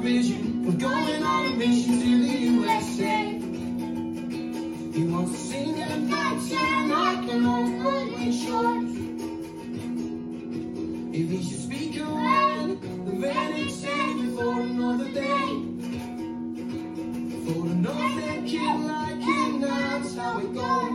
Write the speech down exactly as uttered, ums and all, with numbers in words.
vision of going on a mission to the U S A. He wants to sing and dance and I can always short. If he should speak a word, then he'd save it for another day. For another kid like him, that's how it goes.